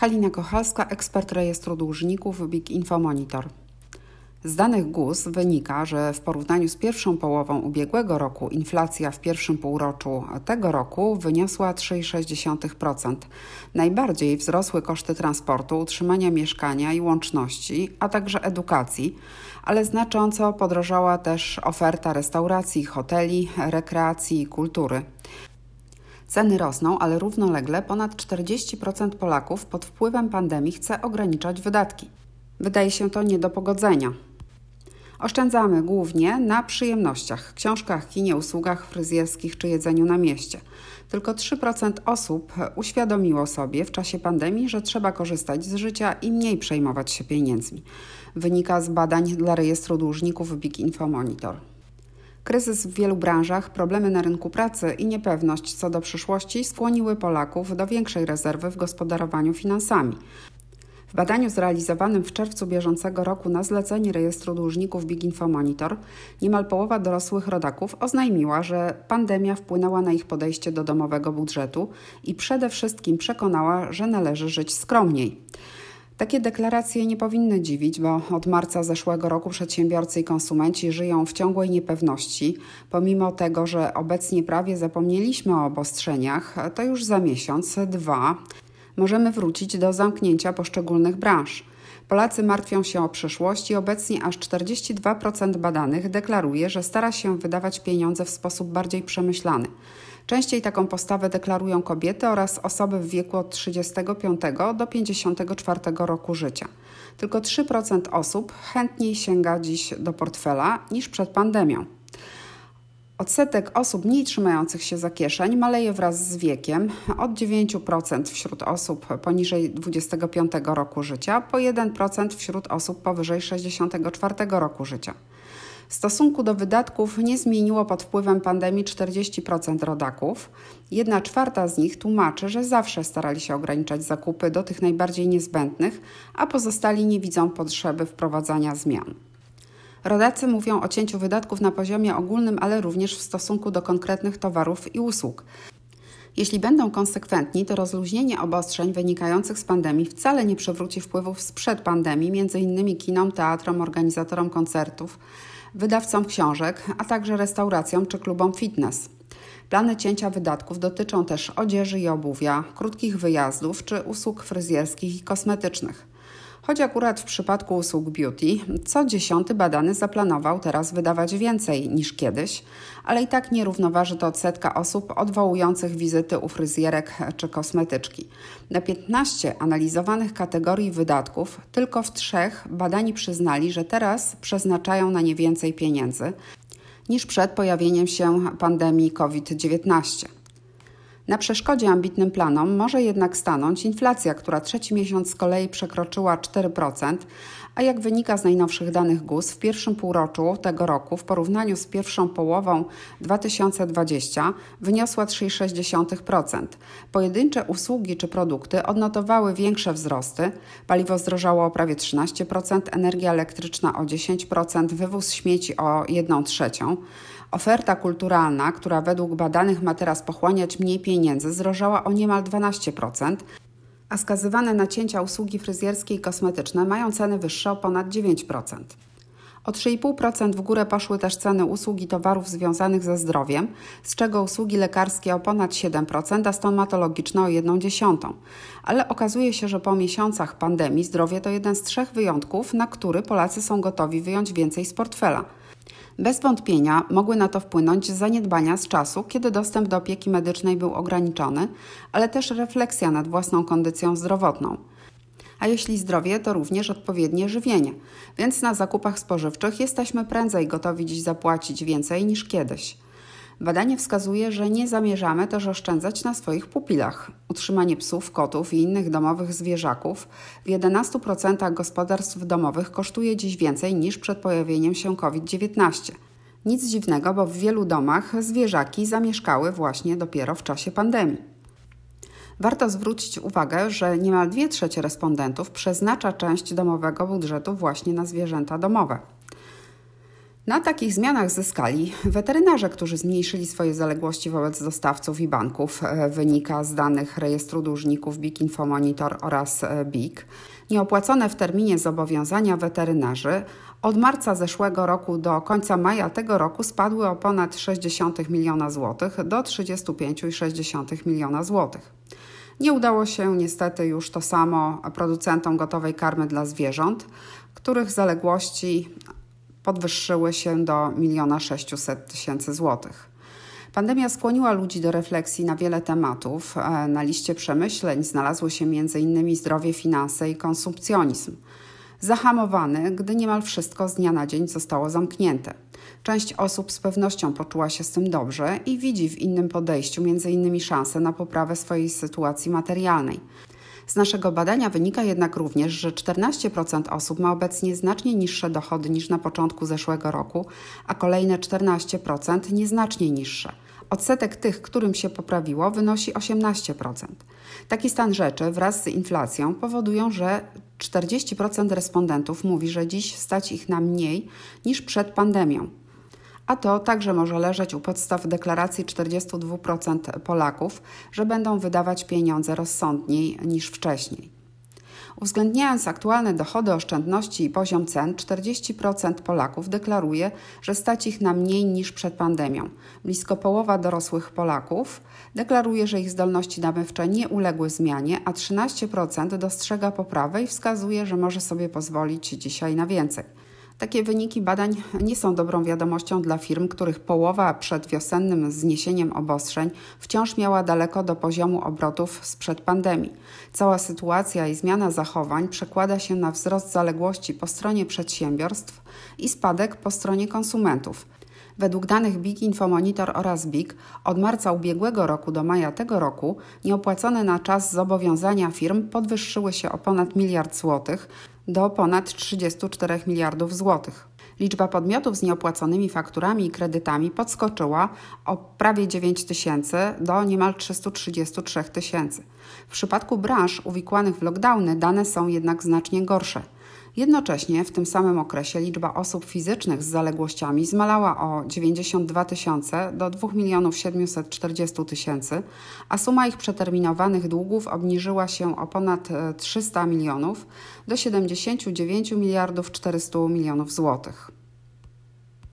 Halina Kochalska, ekspert rejestru dłużników Big Info Monitor. Z danych GUS wynika, że w porównaniu z pierwszą połową ubiegłego roku inflacja w pierwszym półroczu tego roku wyniosła 3,6%. Najbardziej wzrosły koszty transportu, utrzymania mieszkania i łączności, a także edukacji, ale znacząco podrożała też oferta restauracji, hoteli, rekreacji i kultury. Ceny rosną, ale równolegle ponad 40% Polaków pod wpływem pandemii chce ograniczać wydatki. Wydaje się to nie do pogodzenia. Oszczędzamy głównie na przyjemnościach, książkach, kinie, usługach fryzjerskich czy jedzeniu na mieście. Tylko 3% osób uświadomiło sobie w czasie pandemii, że trzeba korzystać z życia i mniej przejmować się pieniędzmi. Wynika z badań dla rejestru dłużników Big Info Monitor. Kryzys w wielu branżach, problemy na rynku pracy i niepewność co do przyszłości skłoniły Polaków do większej rezerwy w gospodarowaniu finansami. W badaniu zrealizowanym w czerwcu bieżącego roku na zlecenie rejestru dłużników Big Info Monitor niemal połowa dorosłych rodaków oznajmiła, że pandemia wpłynęła na ich podejście do domowego budżetu i przede wszystkim przekonała, że należy żyć skromniej. Takie deklaracje nie powinny dziwić, bo od marca zeszłego roku przedsiębiorcy i konsumenci żyją w ciągłej niepewności. Pomimo tego, że obecnie prawie zapomnieliśmy o obostrzeniach, to już za miesiąc, dwa, możemy wrócić do zamknięcia poszczególnych branż. Polacy martwią się o przyszłość i obecnie aż 42% badanych deklaruje, że stara się wydawać pieniądze w sposób bardziej przemyślany. Częściej taką postawę deklarują kobiety oraz osoby w wieku od 35 do 54 roku życia. Tylko 3% osób chętniej sięga dziś do portfela niż przed pandemią. Odsetek osób mniej trzymających się za kieszeń maleje wraz z wiekiem od 9% wśród osób poniżej 25 roku życia po 1% wśród osób powyżej 64 roku życia. W stosunku do wydatków nie zmieniło pod wpływem pandemii 40% rodaków. 1/4 z nich tłumaczy, że zawsze starali się ograniczać zakupy do tych najbardziej niezbędnych, a pozostali nie widzą potrzeby wprowadzania zmian. Rodacy mówią o cięciu wydatków na poziomie ogólnym, ale również w stosunku do konkretnych towarów i usług. Jeśli będą konsekwentni, to rozluźnienie obostrzeń wynikających z pandemii wcale nie przywróci wpływów sprzed pandemii, m.in. kinom, teatrom, organizatorom koncertów, wydawcom książek, a także restauracjom czy klubom fitness. Plany cięcia wydatków dotyczą też odzieży i obuwia, krótkich wyjazdów czy usług fryzjerskich i kosmetycznych. Choć akurat w przypadku usług beauty, co 10 badany zaplanował teraz wydawać więcej niż kiedyś, ale i tak nie równoważy to odsetka osób odwołujących wizyty u fryzjerek czy kosmetyczki. Na 15 analizowanych kategorii wydatków tylko w 3 badani przyznali, że teraz przeznaczają na nie więcej pieniędzy niż przed pojawieniem się pandemii COVID-19. Na przeszkodzie ambitnym planom może jednak stanąć inflacja, która trzeci miesiąc z kolei przekroczyła 4%, a jak wynika z najnowszych danych GUS, w pierwszym półroczu tego roku w porównaniu z pierwszą połową 2020 wyniosła 3,6%. Pojedyncze usługi czy produkty odnotowały większe wzrosty. Paliwo zdrożało o prawie 13%, energia elektryczna o 10%, wywóz śmieci o 1/3. Oferta kulturalna, która według badanych ma teraz pochłaniać mniej pieniędzy, zdrożała o niemal 12%, a skazywane na cięcia usługi fryzjerskie i kosmetyczne mają ceny wyższe o ponad 9%. O 3,5% w górę poszły też ceny usług i towarów związanych ze zdrowiem, z czego usługi lekarskie o ponad 7%, a stomatologiczne o 1/10. Ale okazuje się, że po miesiącach pandemii zdrowie to jeden z 3 wyjątków, na który Polacy są gotowi wyjąć więcej z portfela. Bez wątpienia mogły na to wpłynąć zaniedbania z czasu, kiedy dostęp do opieki medycznej był ograniczony, ale też refleksja nad własną kondycją zdrowotną. A jeśli zdrowie, to również odpowiednie żywienie, więc na zakupach spożywczych jesteśmy prędzej gotowi dziś zapłacić więcej niż kiedyś. Badanie wskazuje, że nie zamierzamy też oszczędzać na swoich pupilach. Utrzymanie psów, kotów i innych domowych zwierzaków w 11% gospodarstw domowych kosztuje dziś więcej niż przed pojawieniem się COVID-19. Nic dziwnego, bo w wielu domach zwierzaki zamieszkały właśnie dopiero w czasie pandemii. Warto zwrócić uwagę, że niemal 2/3 respondentów przeznacza część domowego budżetu właśnie na zwierzęta domowe. Na takich zmianach zyskali weterynarze, którzy zmniejszyli swoje zaległości wobec dostawców i banków, wynika z danych rejestru dłużników BIG Infomonitor oraz BIG. Nieopłacone w terminie zobowiązania weterynarzy od marca zeszłego roku do końca maja tego roku spadły o ponad 0,6 miliona złotych do 35,6 miliona złotych. Nie udało się niestety już to samo producentom gotowej karmy dla zwierząt, których zaległości podwyższyły się do 1 600 000 złotych. Pandemia skłoniła ludzi do refleksji na wiele tematów. Na liście przemyśleń znalazły się m.in. zdrowie, finanse i konsumpcjonizm. Zahamowany, gdy niemal wszystko z dnia na dzień zostało zamknięte. Część osób z pewnością poczuła się z tym dobrze i widzi w innym podejściu m.in. szansę na poprawę swojej sytuacji materialnej. Z naszego badania wynika jednak również, że 14% osób ma obecnie znacznie niższe dochody niż na początku zeszłego roku, a kolejne 14% nieznacznie niższe. Odsetek tych, którym się poprawiło, wynosi 18%. Taki stan rzeczy wraz z inflacją powodują, że 40% respondentów mówi, że dziś stać ich na mniej niż przed pandemią. A to także może leżeć u podstaw deklaracji 42% Polaków, że będą wydawać pieniądze rozsądniej niż wcześniej. Uwzględniając aktualne dochody, oszczędności i poziom cen, 40% Polaków deklaruje, że stać ich na mniej niż przed pandemią. Blisko połowa dorosłych Polaków deklaruje, że ich zdolności nabywcze nie uległy zmianie, a 13% dostrzega poprawę i wskazuje, że może sobie pozwolić dzisiaj na więcej. Takie wyniki badań nie są dobrą wiadomością dla firm, których połowa przed wiosennym zniesieniem obostrzeń wciąż miała daleko do poziomu obrotów sprzed pandemii. Cała sytuacja i zmiana zachowań przekłada się na wzrost zaległości po stronie przedsiębiorstw i spadek po stronie konsumentów. Według danych BIG Infomonitor oraz BIG od marca ubiegłego roku do maja tego roku nieopłacone na czas zobowiązania firm podwyższyły się o ponad 1 miliard złotych do ponad 34 miliardów złotych. Liczba podmiotów z nieopłaconymi fakturami i kredytami podskoczyła o prawie 9 tysięcy do niemal 333 tysięcy. W przypadku branż uwikłanych w lockdowny dane są jednak znacznie gorsze. Jednocześnie w tym samym okresie liczba osób fizycznych z zaległościami zmalała o 92 tysiące do 2 740 tysięcy, a suma ich przeterminowanych długów obniżyła się o ponad 300 milionów do 79 400 milionów złotych.